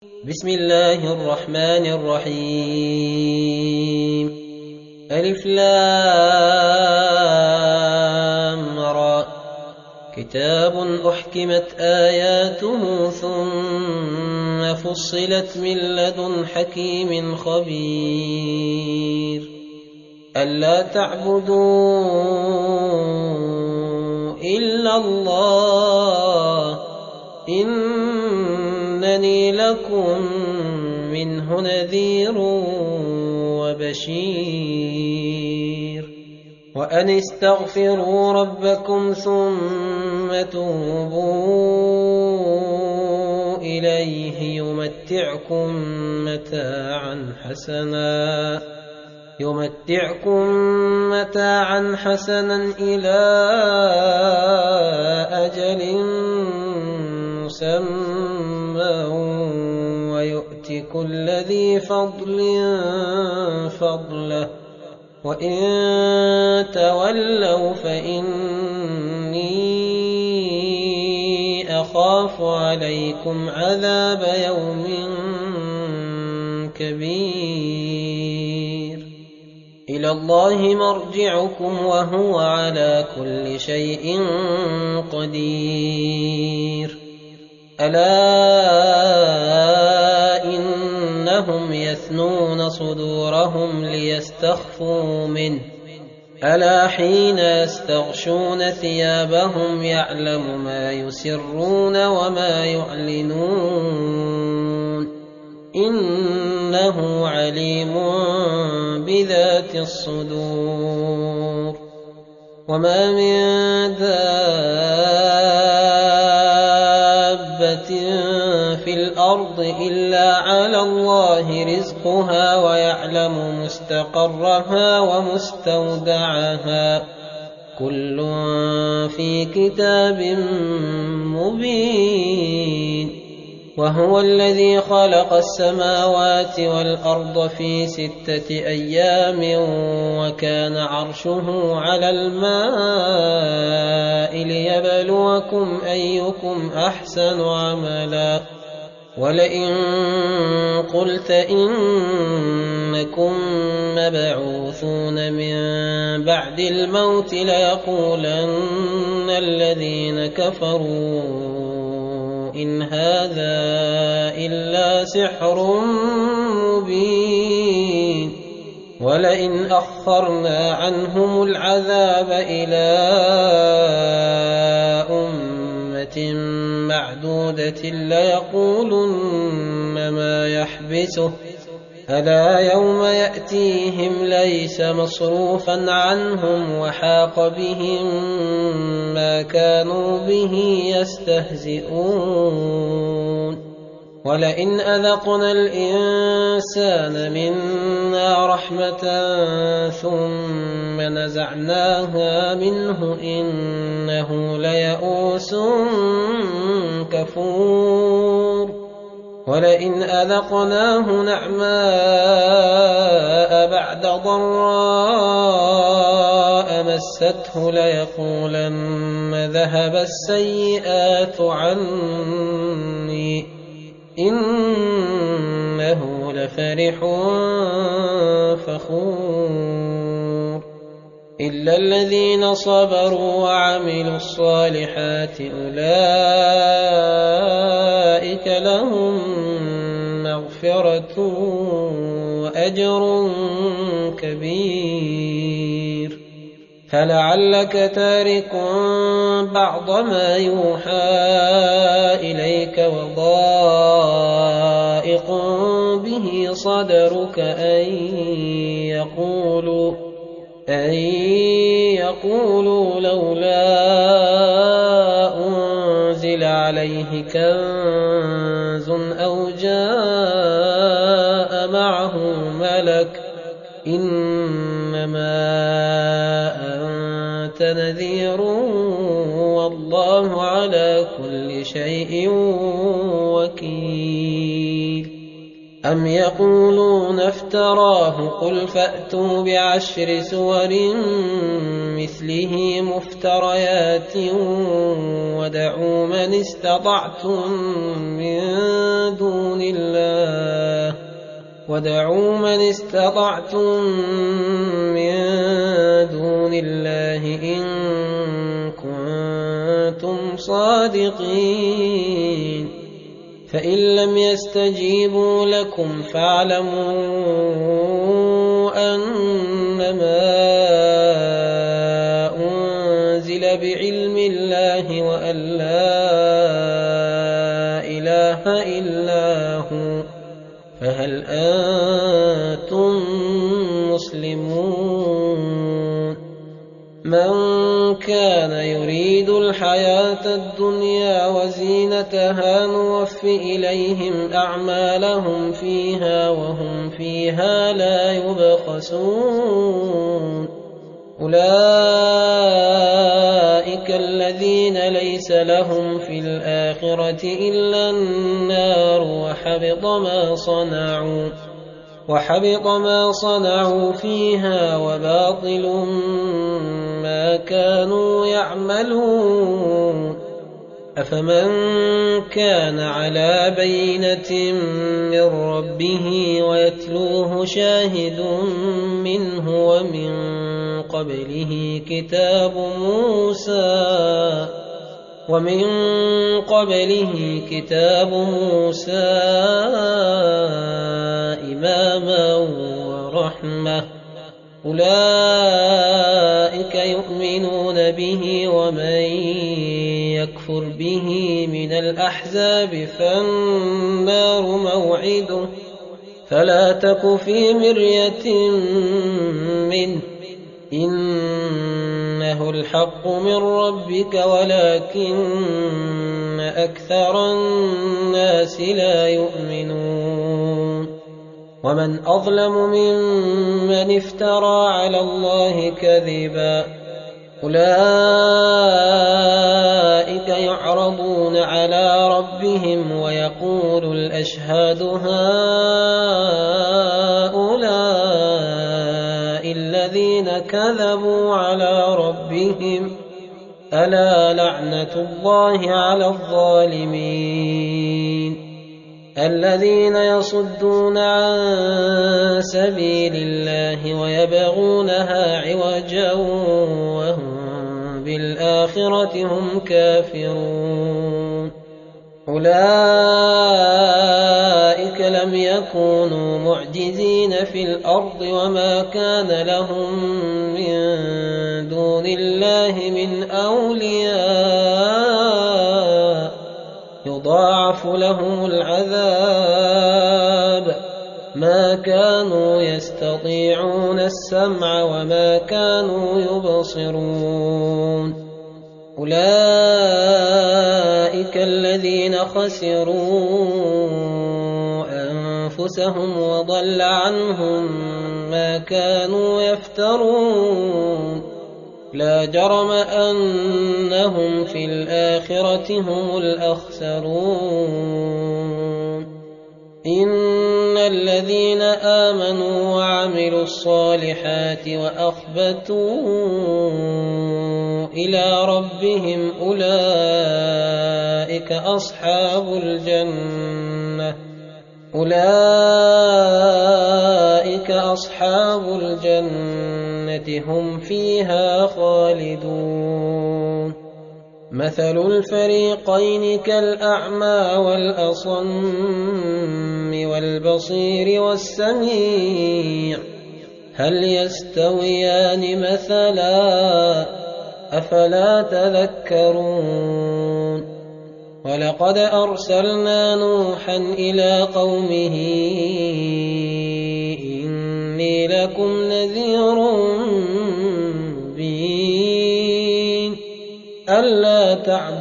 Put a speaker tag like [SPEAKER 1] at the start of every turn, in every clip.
[SPEAKER 1] بسم الله الرحمن الرحيم. ألف لام را. كتاب أحكمت آياته ثم فصلت من لدن حكيم خبير. ألا تعبدوا إلا الله إنني لكم منه نذير وبشير. وأن استغفروا ربكم ثم توبوا إليه يمتعكم متاعا حسنا إلى أجل مسمى ويؤت كل ذي فضل فضله. وإن تولوا فإني أخاف عليكم عذاب يوم كبير. إلى الله مرجعكم وهو على كل شيء قدير. ألا إنهم يثنون صدورهم ليستخفوا منه ألا حين يستغشون ثيابهم يعلم ما يسرون وما يعلنون إنه عليم بذات الصدور. وما من دابة في الأرض إلا على الله رزقها ويعلم مستقرها ومستودعها كل في كتاب مبين. وهو الذي خلق السماوات والأرض في 6 أيام وكان عرشه على الماء ليبلوكم أيكم أحسن عملا. ولئن قلت إنكم مبعوثون من بعد الموت ليقولن الذين كفروا إن هذا إلا سحر مبين. ولئن أخرنا عنهم العذاب إلى أمة معدودة ليقولن ما يحبسه ألا يوم يأتيهم ليس مصروفا عنهم وحاق بهم ما كانوا به يستهزئون. ولئن أذقنا الإنسان منا رحمة ثم نزعناها منه إنه ليئوس كفور. ولئن أذقناه نعماء بعد ضراء مسته ليقولن ذهب السيئات عني إنه لفرح فخور. إلا الذين صبروا وعملوا الصالحات أولئك لهم مغفرة وأجر كبير. فلعلك تارك بعض ما يوحى إليك وضائق به صدرك أن يقولوا لولا أنزل عليه كنز أو جاء معه ملك إنما أنت نذير والله على كل شيء وكيل. أم يقولون افتراه قل فأتوا ب10 سور مثله مفتريات ودعوا من استطعتم من دون الله ودعوا من استطعتم من دون الله إن كنتم صادقين فإن لم يستجيبوا لكم فاعلموا أنما أنزل بعلم الله وأن لا إله إلا هو فهل أنتم مسلمون من كان يريد الحياة الدنيا وزينتها نوف إليهم أعمالهم فيها وهم فيها لا يبخسون أولئك الذين ليس لهم في الآخرة إلا النار وحبط ما صنعوا فيها وباطل ما كانوا يعملون أفمن كان على بينة من ربه ويتلوه شاهد منه ومن قبله كتاب موسى إماما ورحمة أولئك يؤمنون به ومن يكفر به من الأحزاب فالنار موعده فلا تك في مرية منه إنه الحق من ربك ولكن أكثر الناس لا يؤمنون ومن أظلم ممن افترى على الله كذبا أولئك يعرضون على ربهم ويقول الأشهاد هؤلاء الذين كذبوا على ربهم ألا لعنة الله على الظالمين الذين يصدون عن سبيل الله ويبغونها عوجا وهم بالآخرة هم كافرون أولئك لم يكونوا معجزين في الأرض وما كان لهم من دون الله من أولياء يضاعف لهم العذاب ما كانوا يستطيعون السمع وما كانوا يبصرون أولئك الذين خسروا أنفسهم وضل عنهم ما كانوا يفترون لا جرم أنهم في الآخرة هم الأخسرون إن الذين آمنوا وعملوا الصالحات وأخبتوا إلى ربهم أولئك أصحاب الجنة هم فيها خالدون مثل الفريقين كالأعمى والأصم والبصير والسميع هل يستويان مثلا أفلا تذكرون ولقد أرسلنا نوحا إلى قومه إني لكم نذير مبين ألا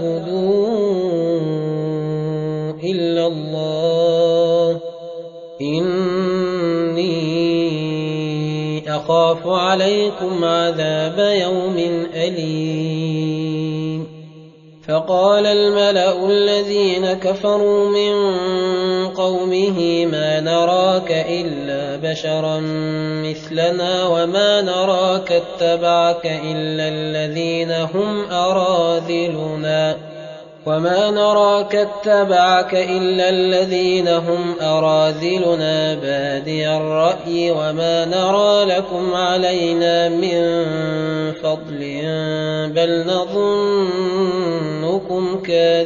[SPEAKER 1] تعبدوا إلا الله إني أخاف عليكم عذاب يوم أليم فقال الملأ الذين كفروا من قومه ما نراك إلا بشرا مثلنا وما نراك اتبعك إلا الذين هم أراذلنا وما نراك اتبعك إلا الذين هم أراذلنا بادي الرأي وما نرى لكم علينا من فضل بل نظنكم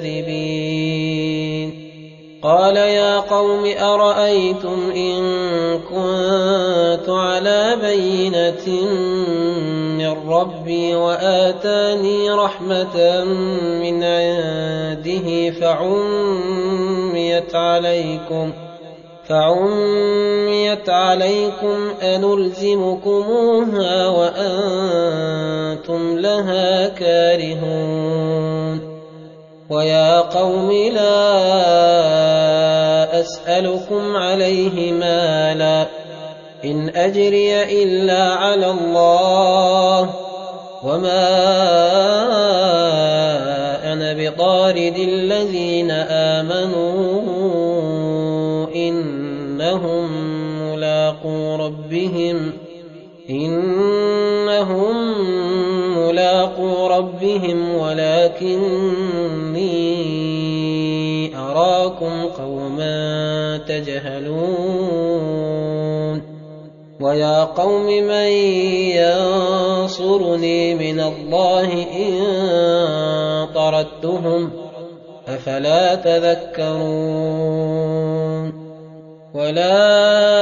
[SPEAKER 1] كاذبين قال يا قوم أرأيتم إن كنت على بينة من ربي وآتاني رحمة من عنده فعميت عليكم أنلزمكموها وأنتم لها كارهون ويا قوم لا أسألكم عليه مالا إن أجري إلا على الله وما أنا بطارد الذين آمنوا إنهم ملاقو ربهم ولكني أراكم قوما تجهلون ويا قوم من ينصرني من الله إن طردتهم أفلا تذكرون ولا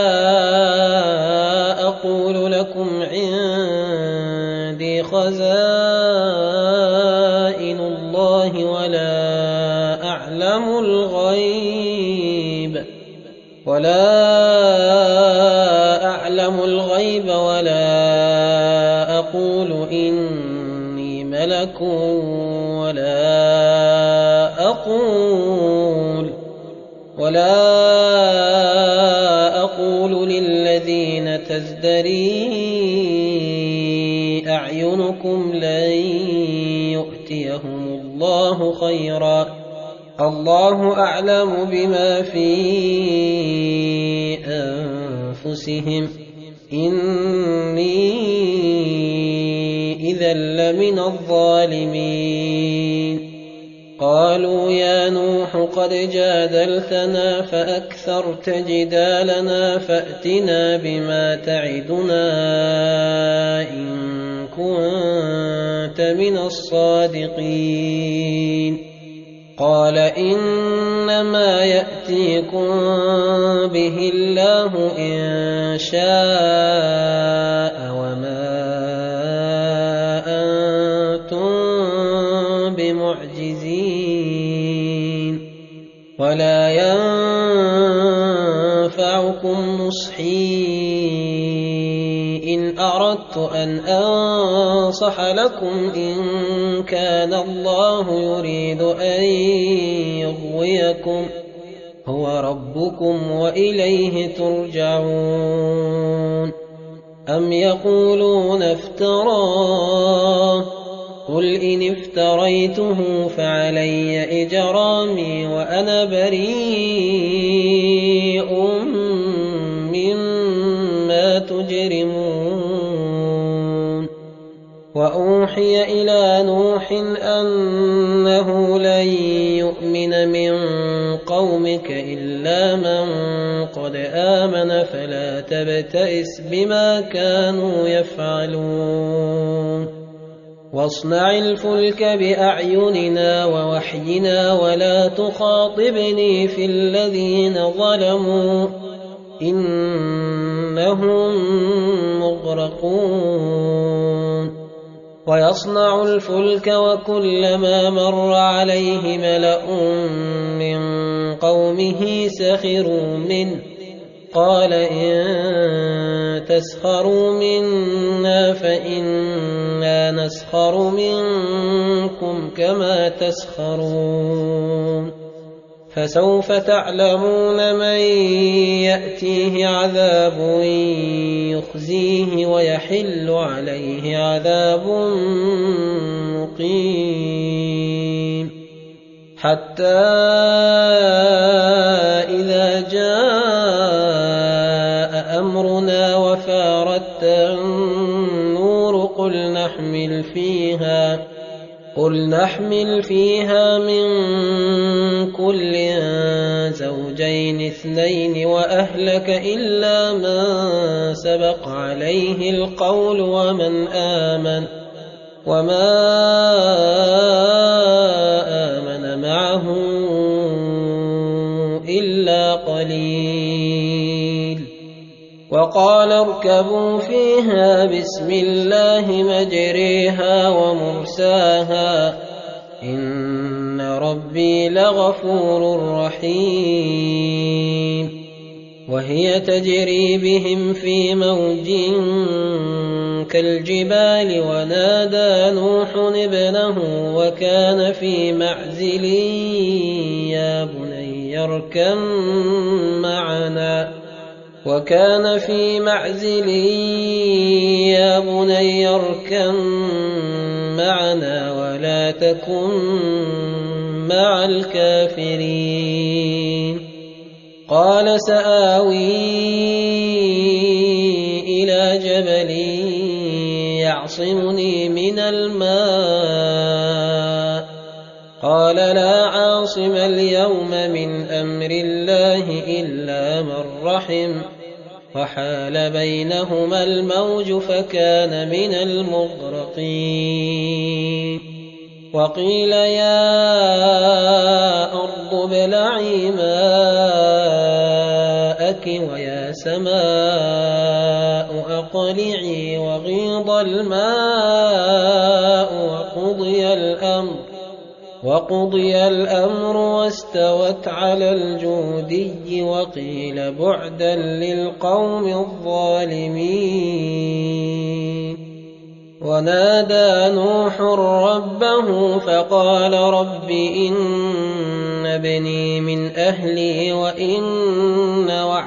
[SPEAKER 1] أقول لكم عندي خزائن الله ولا أعلم الغيب ولا أقول إني ملك ولا أقول للذين تزدري أعينكم لن يؤتيهم الله خيرا الله أعلم بما في أنفسهم إني إذا لمن الظالمين قالوا يا نوح قد جادلتنا فأكثرت جدالنا فأتنا بما تعدنا إن كنت من الصادقين قال إنما يأتيكم به الله إن شاء وما أنتم بمعجزين ولا ينفعكم نصحي إن أردت أن أنصح لكم إن كان الله يريد أن يغويكم هو ربكم وإليه ترجعون أم يقولون افتراه قل إن افتريته فعلي إجرامي وأنا بريء مما تجرمون وأوحي إلى نوح أنه لن يؤمن من قومك إلا من قد آمن فلا تبتئس بما كانوا يفعلون واصنع الفلك بأعيننا ووحينا ولا تخاطبني في الذين ظلموا إنهم مغرقون ويصنع الفلك وكلما مر عليه ملأ من قومه سخروا منه قال إن تسخروا منا فإنا نسخر منكم كما تسخرون فسوف تعلمون من يأتيه عذاب يخزيه ويحل عليه عذاب مقيم حتى إذا جاء أمرنا وفارت النور قل قل نحمل فيها من كل زوجين اثنين وأهلك إلا من سبق عليه القول وما آمن معه إلا قليل وقال اركبوا فيها بسم الله مجريها ومرساها إن ربي لغفور رحيم وهي تجري بهم في موج كالجبال ونادى نوح ابنه وكان في معزل يا بني اركم معنا ولا تكن مع الكافرين قال سآوي إلى جبل يعصمني من الماء قال لا عاصم اليوم من أمر الله إلا من رحم وحال بينهما الموج فكان من المغرقين وقيل يا أرض ابلعي ماءك ويا سماء أقلعي وغيض الماء وقضي الأمر واستوت على الجودي وقيل بعدا للقوم الظالمين ونادى نوح ربه فقال رب إن ابني من أهلي وإن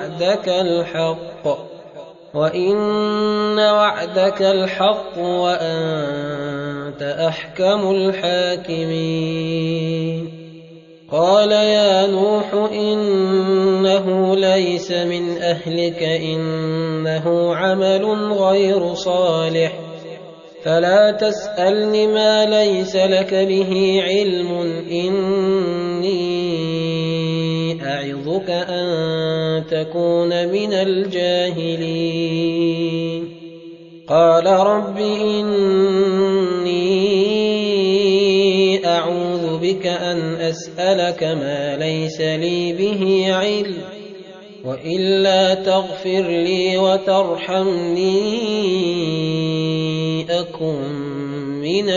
[SPEAKER 1] وعدك الحق وأنت أحكم الحاكمين قال يا نوح إنه ليس من أهلك إنه عمل غير صالح فلا تسألني ما ليس لك به علم إني أعظك أن تكون من الجاهلين قال رب إني أعوذ بك أن أسألك ما ليس لي به علم وإلا تغفر لي وترحمني أكن من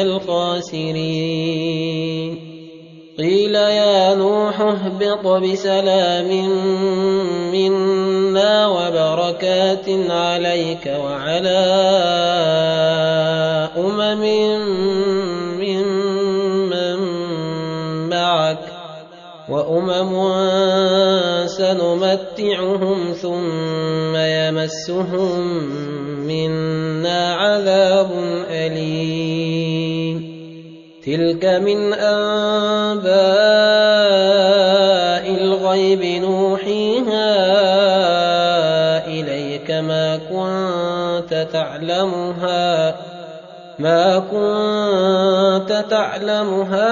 [SPEAKER 1] الخاسرين قيل يا نوح اهبط بسلام منا وبركات عليك وعلى أمم ممن معك وأمم سنمتعهم ثم يمسهم منا عذاب أليم تلك من أنباء الغيب نوحيها إليك ما كنت تعلمها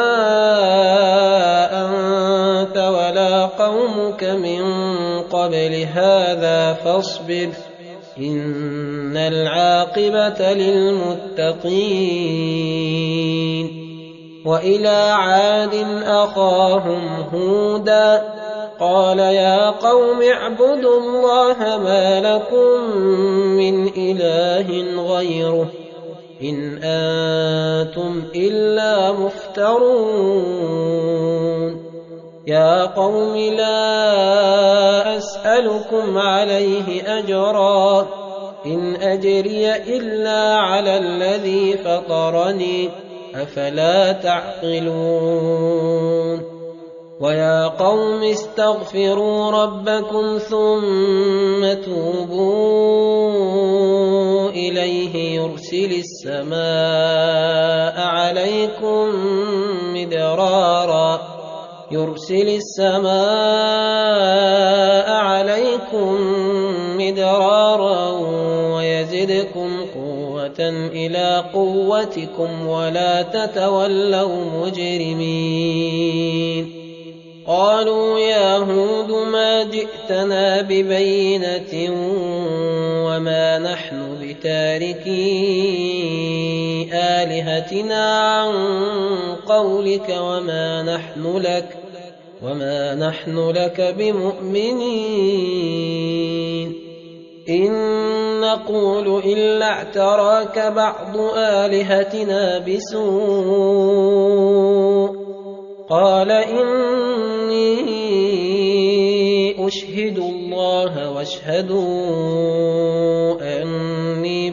[SPEAKER 1] أنت ولا قومك من قبل هذا فاصبر إن العاقبة للمتقين وإلى عاد أخاهم هودا قال يا قوم اعبدوا الله ما لكم من إله غيره إن أنتم إلا مفترون يا قوم لا أسألكم عليه أجرا إن أجري إلا على الذي فطرني أفلا تعقلون ويا قوم استغفروا ربكم ثم توبوا إليه يرسل السماء عليكم مدرارا ويزدكم قوة ضرة إلى قوتكم ولا تتولوا مجرمين قالوا يا هود ما جئتنا ببينة وما نحن بتاركي آلهتنا عن قولك وما نحن لك بمؤمنين إن نقول إلا اعتراك بعض آلهتنا بسوء قال إني أشهد الله واشهدوا أني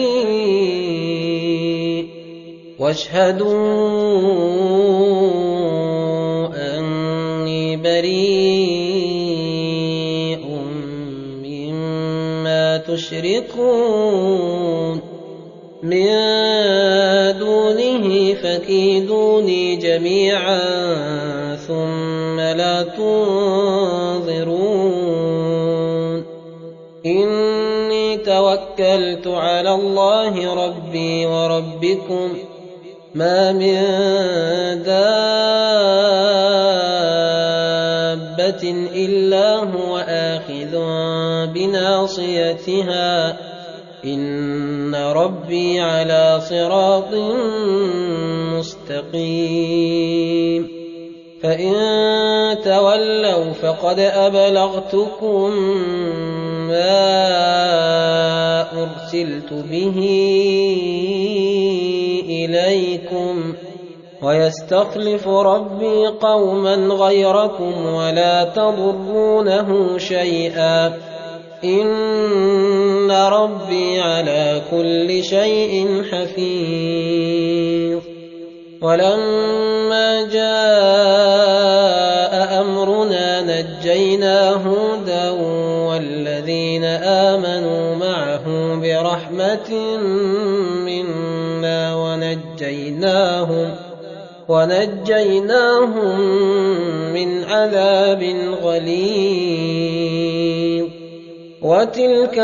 [SPEAKER 1] بريء مما تشركون من دونه فكيدوني جميعا ثم لا تنظرون إني توكلت على الله ربي وربكم ما من دابة إلا هو آخذ بناصيتها إن ربي على صراط مستقيم فإن تولوا فقد أبلغتكم ما أرسلت به إليكم ويستخلف ربي قوما غيركم ولا تضرونه شيئا إن ربي على كل شيء حفيظ ولما جاء أمرنا نجينا هودا والذين آمنوا معه برحمة منا ونجيناهم من عذاب غليظ وتلك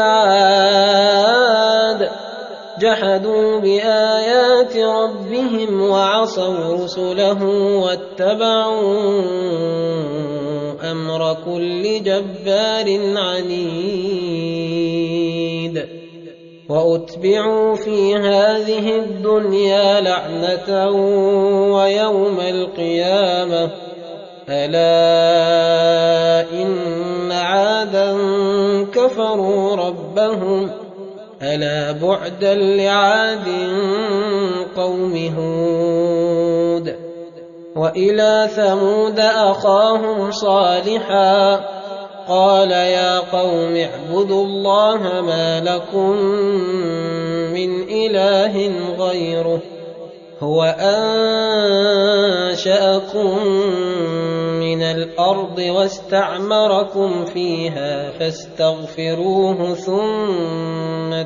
[SPEAKER 1] عاد جحدوا بآيات ربهم وعصوا رسله واتبعوا أمر كل جبار عنيد وأتبعوا في هذه الدنيا لعنة ويوم القيامة ألا إن عادا كفروا ربهم ألا بعدا لعاد قوم هود وإلى ثمود أخاهم صالحا قال يا قوم اعبدوا الله ما لكم من إله غيره هو أنشأكم من الأرض واستعمركم فيها فاستغفروه ثم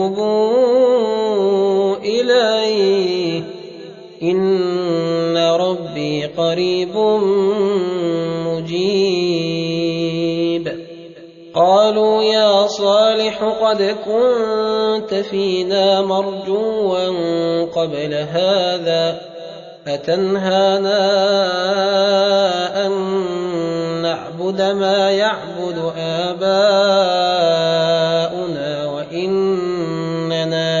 [SPEAKER 1] توبوا إليه إن ربي قريب مجيب قالوا يا صالح قد كنت فينا مرجوا قبل هذا أتنهانا أن نعبد ما يعبد آباؤنا وإننا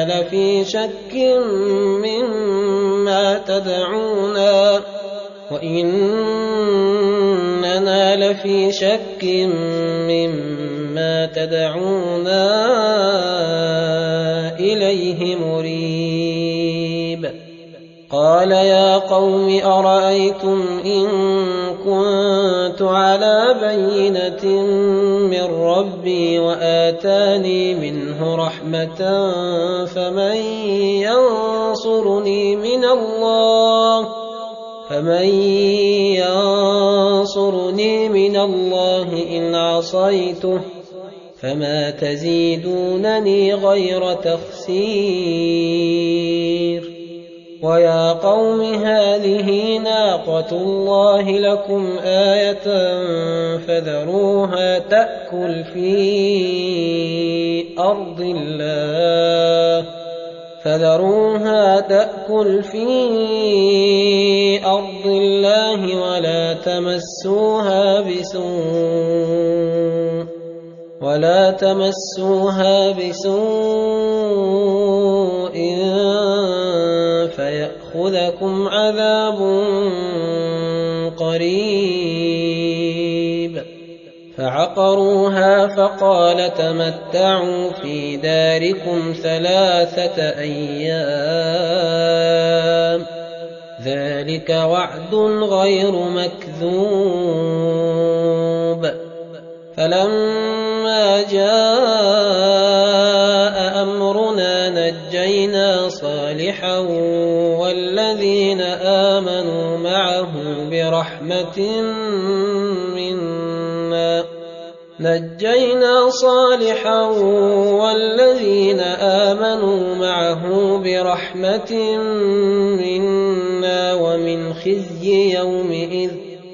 [SPEAKER 1] لفي شك مما تدعونا إليه مريب قال يا قوم أرأيتم إن كنت على بينة من ربي وآتاني منه رحمة فمن ينصرني من الله إن عصيته فما تزيدونني غير تخسير ويا قوم هذه ناقة الله لكم آية فذروها تأكل في أرض الله فذروها تأكل في أرض الله ولا تمسوها بسوء فيأخذكم عذاب قريب. فعقروها فقال تمتعوا في داركم 3 أيام ذلك وعد غير مكذوب. فلما جاء أمرنا نجينا صالحا والذين آمنوا معه برحمة منا ومن خزي يومئذ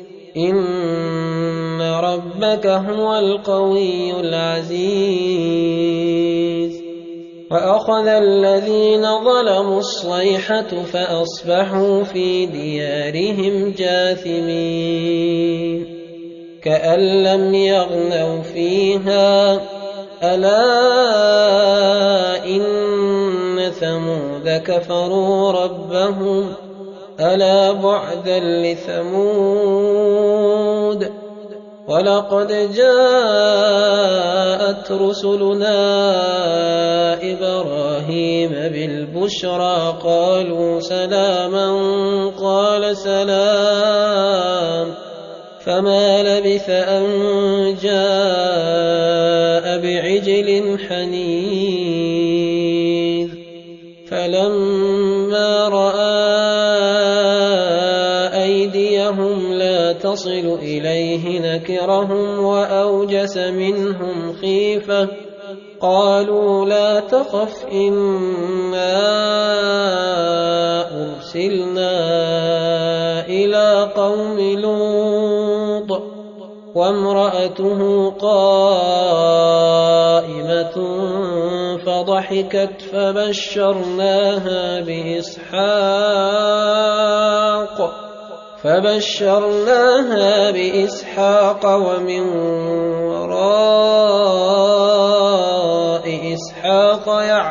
[SPEAKER 1] إن ربك هو القوي العزيز. وأخذ الذين ظلموا الصيحة فأصبحوا في ديارهم جاثمين كأن لم يغنوا فيها ألا إن ثمود كفروا ربهم ألا بعدا لثمود. ولقد جاءت رسلنا إبراهيم بالبشرى قالوا سلاما قال سلام فما لبث أن جاء بعجل حنيذ. فلما رأى أيديهم لا تصل إليه نكرهم وأوجس منهم خيفة قالوا لا تخف إنا أرسلنا إلى قوم لوط وامرأته قائمة فضحكت فبشرناها بإسحاق ومن وراء إسحاق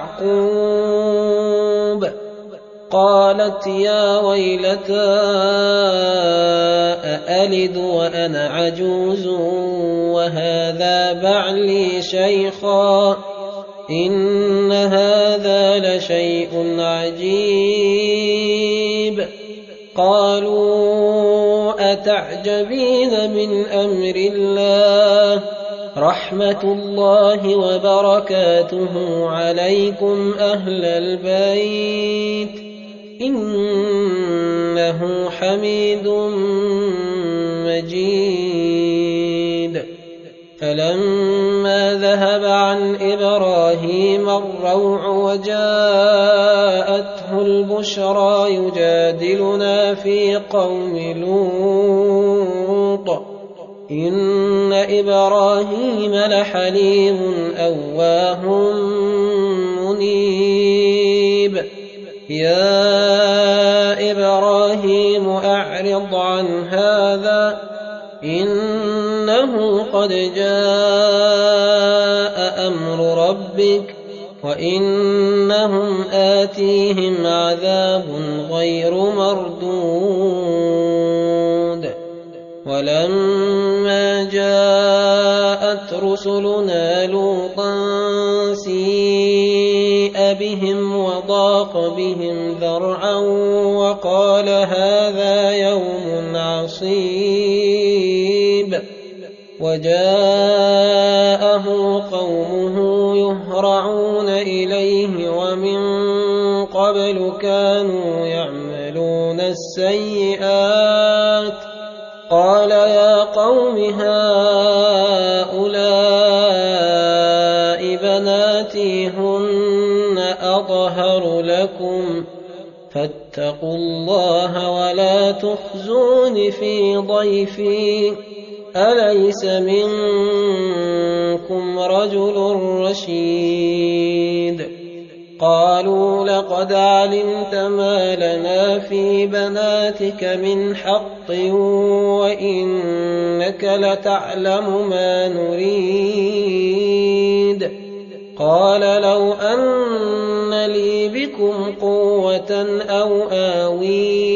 [SPEAKER 1] يعقوب. قالت يا ويلتى أألد وأنا عجوز وهذا بعلي شيخا إن هذا لشيء عجيب. قالوا أتعجبين من أمر الله رحمة الله وبركاته عليكم أهل البيت إنه حميد مجيد. فلما ذهب عن إبراهيم الروع وجاءته البشرى يجادلنا في قوم لوط إن إبراهيم لحليم أواه منيب. يا إبراهيم أعرض عن هذا إنه قد جاء أمر ربك وإنهم آتيهم عذاب غير مردود. ولما جاءت رسلنا لوطا سيء بهم وضاق بهم ذرعا وقال هذا يوم عصيب. وجاءه قومه يهرعون إليه ومن قبل كانوا يعملون السيئات قال يا قوم هؤلاء بناتي هن أطهر لكم فاتقوا الله ولا تخزون في ضيفي أليس منكم رجل رشيد. قالوا لقد علمت ما لنا في بناتك من حق وإنك لتعلم ما نريد. قال لو أن لي بكم قوة أو آوي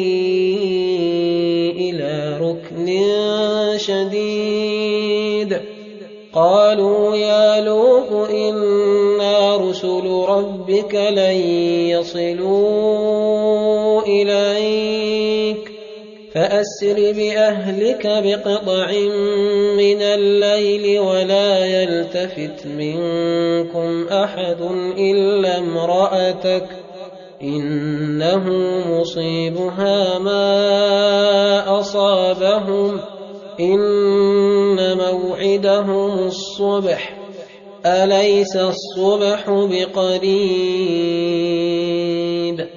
[SPEAKER 1] إلى ركن شديد. قالوا يا لوط إنا رسل ربك لن يصلوا إليك فأسر بأهلك بقطع من الليل ولا يلتفت منكم أحد إلا امرأتك إنه مصيبها ما أصابهم إن موعدهم الصبح أليس الصبح بقريب.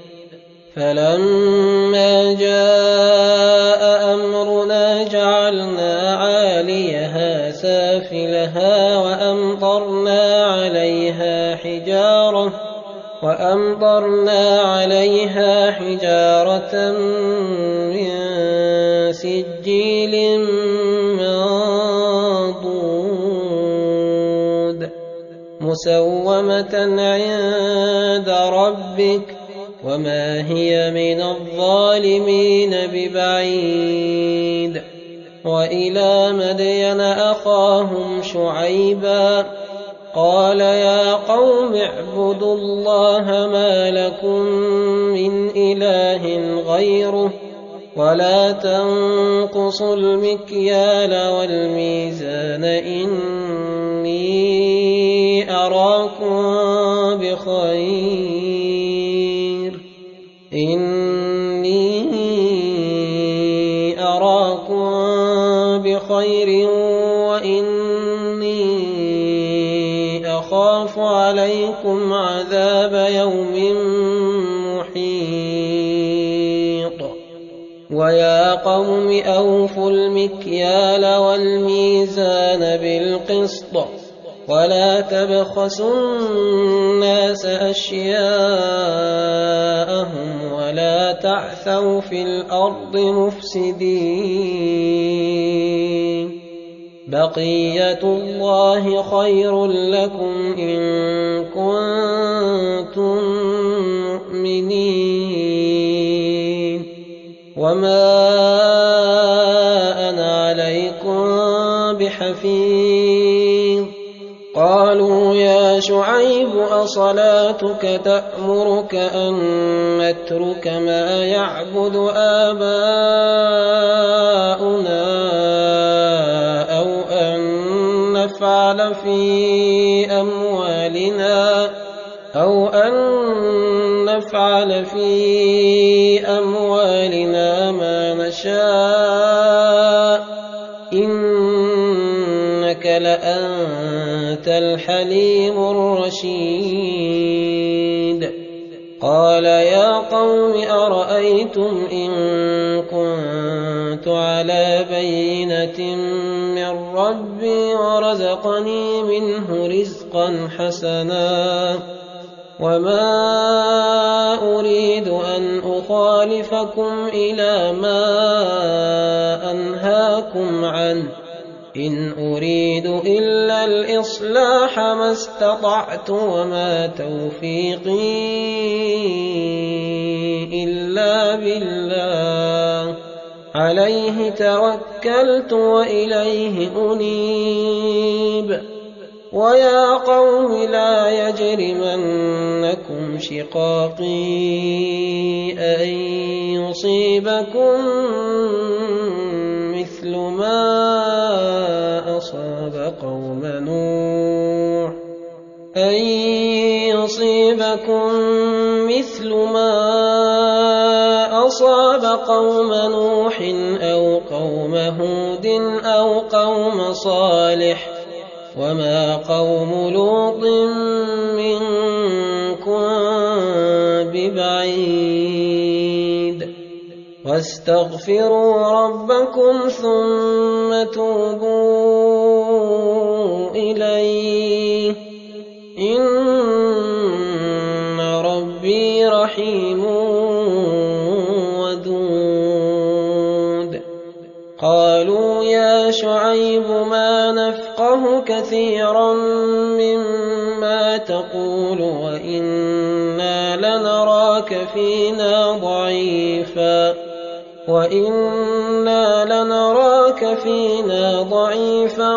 [SPEAKER 1] فلما جاء أمرنا جعلنا عاليها سافلها وأمطرنا عليها حجارة من سجيل منضود مسومة عند ربك وما هي من الظالمين ببعيد. وإلى مدين أخاهم شعيبا قال يا قوم اعبدوا الله ما لكم من إله غيره ولا تنقصوا المكيال والميزان إني أراكم بخير وإني أخاف عليكم عذاب يوم محيط. ويا قوم أوفوا المكيال والميزان بالقسط ولا تبخسوا الناس أشياءهم ولا تعثوا في الأرض مفسدين. بقية الله خير لكم إن كنتم مؤمنين وما أنا عليكم بحفيظ. قالوا يا شعيب أصلاتك تأمرك أن نترك ما يعبد آباؤنا أو أن نفعل في أموالنا ما نشاء إنك لأنت الحليم الرشيد. قال يا قوم أرأيتم إن كنت على بينة من ربي ورزقني منه رزقا حسنا وما أريد أن أخالفكم إلى ما أنهاكم عنه إن أريد إلا الإصلاح ما استطعت وما توفيقي إلا بالله عليه توكلت وإليه أنيب. ويا قوم لا يجرمنكم شقاقي أن يصيبكم مثل ما أصاب قوم نوح أو قوم هود أو قوم صالح وما قوم لوط منكم ببعيد. واستغفروا ربكم ثم توبوا إليه إن مما تقول وإنا لنراك فينا ضعيفا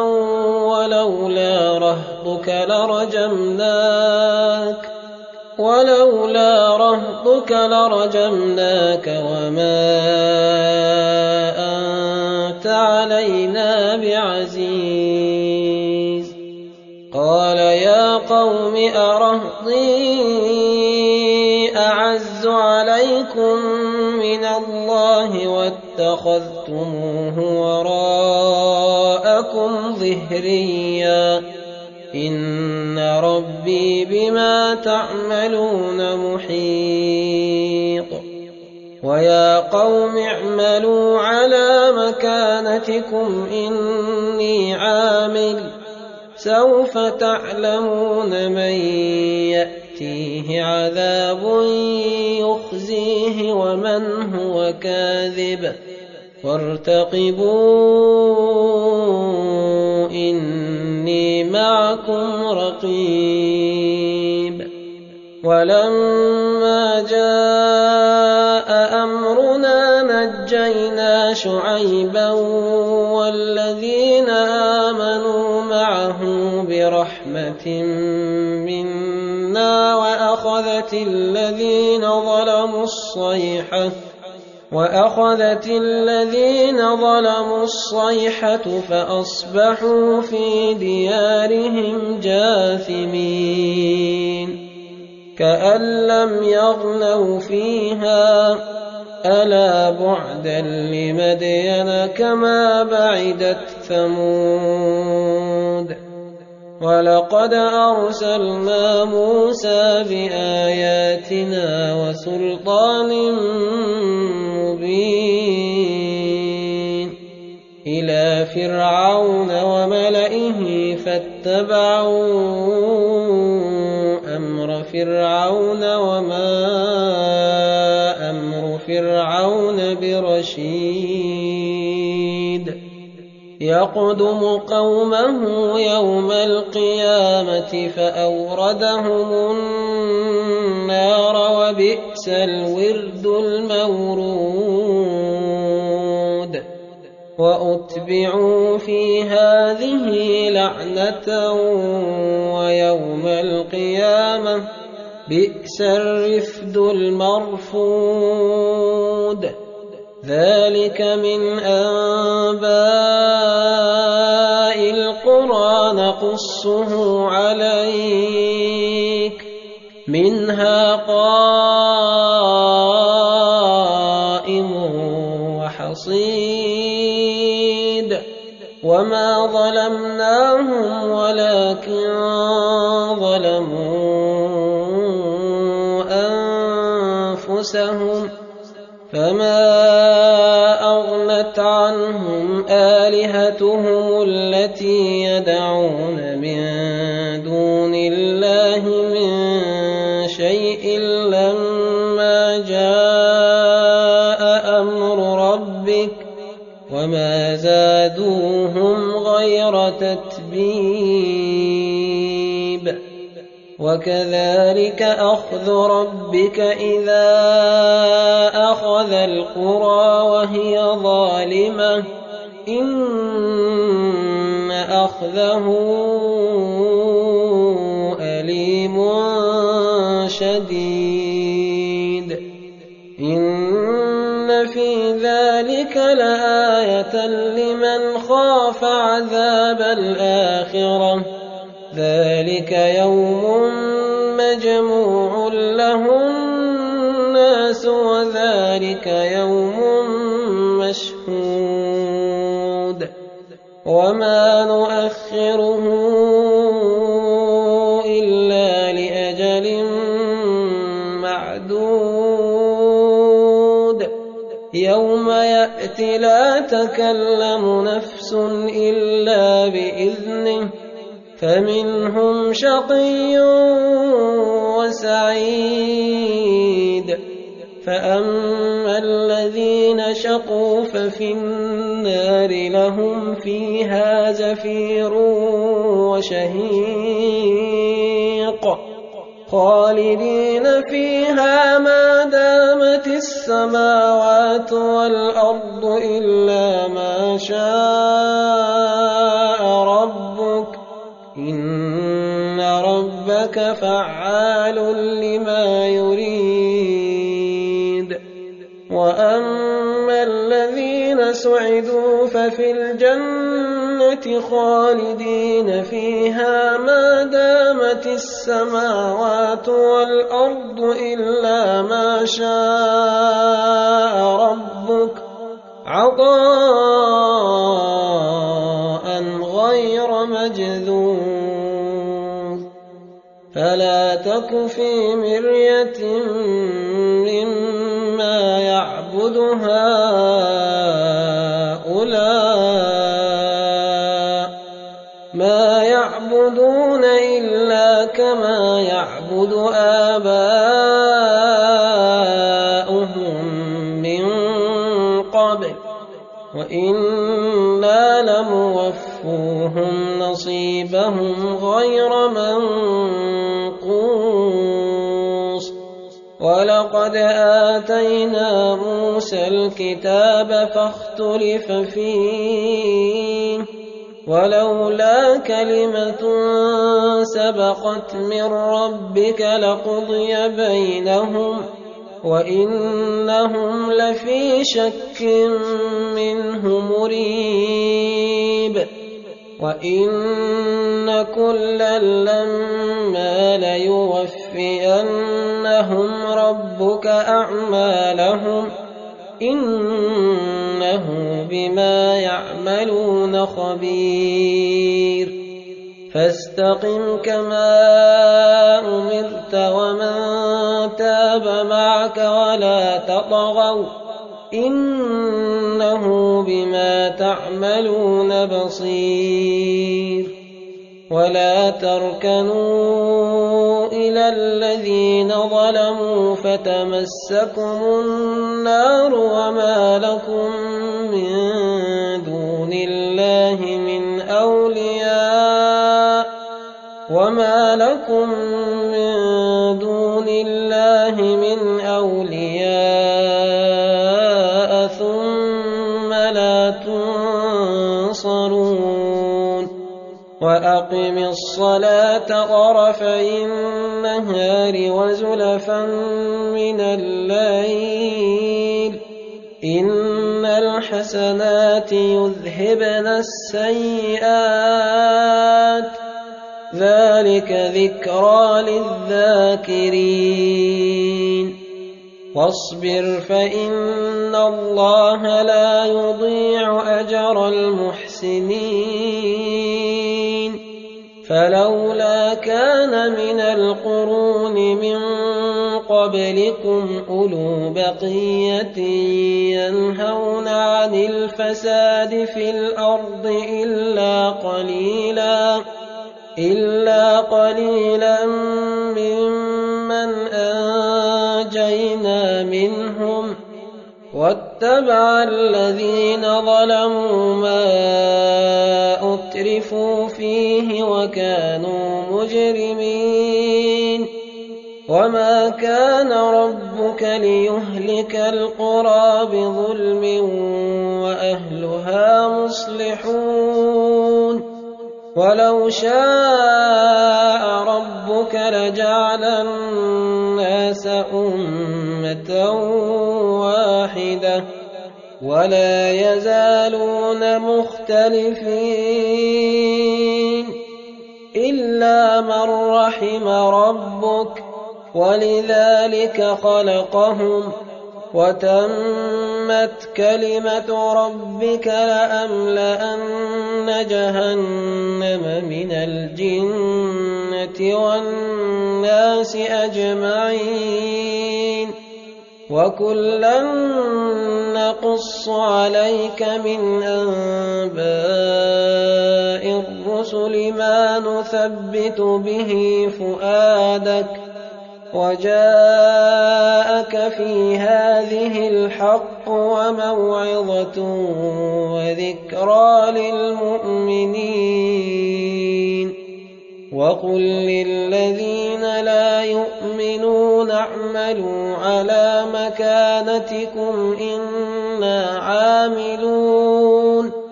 [SPEAKER 1] ولولا رهطك لرجمناك وما أنت علينا بعزيز. قال يا قوم أرهطي أعز عليكم من الله واتخذتموه وراءكم ظهريا إن ربي بما تعملون محيط. ويا قوم اعملوا على مكانتكم إني عامل سوف تعلمون من يأتيه عذاب يخزيه ومن هو كاذب وارتقبوا إني معكم رقيب. ولما جاء أمرنا نجينا شعيبا والذين آمنوا معه برحمة منا وأخذت الذين ظلموا الصيحة فأصبحوا في ديارهم جاثمين كأن لم يغنوا فيها ألا بعدا لمدين كما بعدت ثمود. ولقد أرسلنا موسى بآياتنا وسلطان مبين إلى فرعون وملئه فاتبعوا أمر فرعون وما أمر فرعون برشيد. يقدم قومه يوم القيامة فأوردهم النار وبئس الورد المورود. وأتبعوا في هذه لعنة ويوم القيامة بئس الرفد المرفود. ذلك من أنباء القرى نقصه عليك منها قائم وحصيد. وما ظلمناهم ولكن ظلموا أنفسهم فما أغنت عنهم آلهتهم التي يدعون من دون الله من شيء لما جاء أمر ربك وما زادوهم غير تتبيب. وكذلك أخذ ربك إذا أخذ القرى وهي ظالمة إن أخذه أليم شديد. إن في ذلك لآية لمن خاف عذاب الآخرة ذلك يوم مجموع له الناس وذلك يوم مشهود. وما نؤخره إلا لأجل معدود يوم يأتي لا تكلم نفس إلا بإذنه فمنهم شقي وسعيد. فأما الذين شقوا ففي النار لهم فيها زفير وشهيق خالدين فيها ما دامت السماوات والأرض إلا ما شاء ربك إن ربك فعال لما يريد. وأما الذين سعدوا ففي الجنة خالدين فيها ما دامت السماوات والأرض إلا ما شاء ربك عطاء غير مجذوذ. فلا تك في مرية مما يعبد هؤلاء ما يعبدون إلا كما يعبد آباؤهم من قبل وإنا لموفوهم نصيبهم غير منقوص. ولقد آتينا موسى الكتاب فاختلف فيه ولولا كلمة سبقت من ربك لقضي بينهم وإنهم لفي شك منه مريب. وإن كلا لما ليوفينهم ربك أعمالهم إنه بما يعملون خبير. فاستقم كما أمرت ومن تاب معك ولا تطغوا إنه بما تعملون بصير. ولا تركنوا إلى الذين ظلموا فتمسكم النار وما لكم من دون الله من أولياء ثم لا تنصرون. وأقم الصلاة طرفي النهار وزلفا من الليل إن الحسنات يذهبن السيئات ذلك ذكرى للذاكرين. واصبر فإن الله لا يضيع أجر المحسنين. فلولا كان من القرون من قبلكم أولو بقية ينهون عن الفساد في الأرض إلا قليلا ممن أنجينا منهم واتبع الذين ظلموا ما أترفوا فيه وكانوا مجرمين. وما كان ربك ليهلك القرى بظلم وأهلها مصلحون. ولو شاء ربك لجعل الناس أمة واحدة ولا يزالون مختلفين إلا من رحم ربك ولذلك خلقهم. وتمت كلمة ربك لأملأن جهنم من الجنة والناس أجمعين. وكلا نقص عليك من أنباء الرسل ما نثبت به فؤادك وجاءك في هذه الحق وموعظة وذكرى للمؤمنين وقل للذين لا يؤمنون اعملوا على مكانتكم إنا عاملون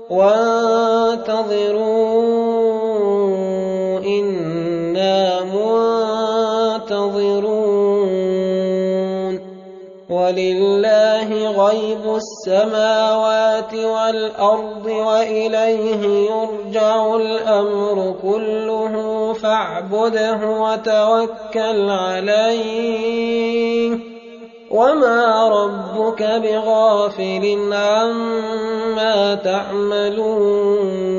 [SPEAKER 1] وانتظروا إنا منتظرون ولله غيب السماوات والأرض وإليه يرجع الأمر كله فاعبده وتوكل عليه وما ربك بغافل عما تعملون